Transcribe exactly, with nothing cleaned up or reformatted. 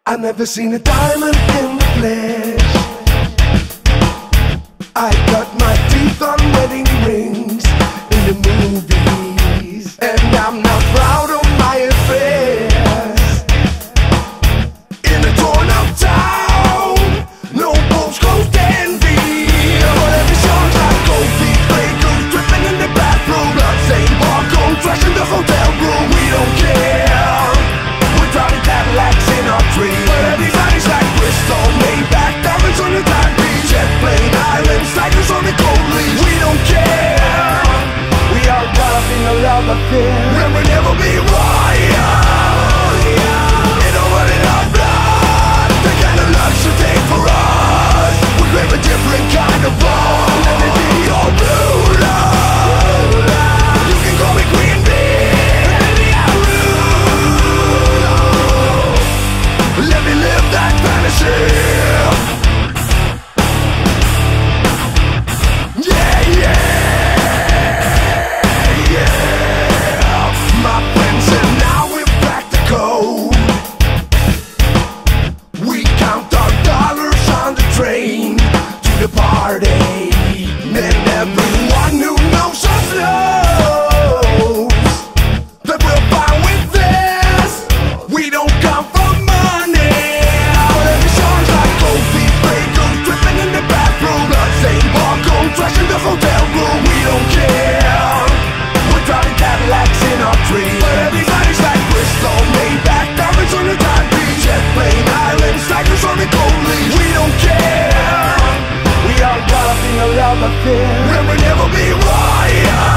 I've never seen a diamond in the flesh. I got my teeth on wedding rings in the movies, and I'm not proud of my affairs. In a torn up town, no postcode envy, but every song's like gold feet, play girls dripping in the bathroom, bloodstained barcode trash in the hotel room. We don't care, we're driving Cadillacs in our dreams, but everybody's like Bristol, Maybach, diamonds on the timepiece, jet plane islands, tigers on the gold leash. We don't care, we are caught up in a love affair, and we'll never be royal. You know what in our blood, the kind of love should take for us. We crave a different kind of love. Let me be your blue love. You can call me Queen Bee, let me rule. Let me live that fantasy. Train to the party, and everyone who knows us knows that we're fine with this. We don't come for money. Every song's like gold feet, play girls dripping in the bathroom, bloodstained barcode trash in the hotel room. We don't care, we're driving Cadillacs in our dreams, but everybody's like Bristol, Maybach, diamonds on the timepiece, jet plane islands, tigers on the gold leash. We don't care, we are caught up in a love affair, and we'll never be royal.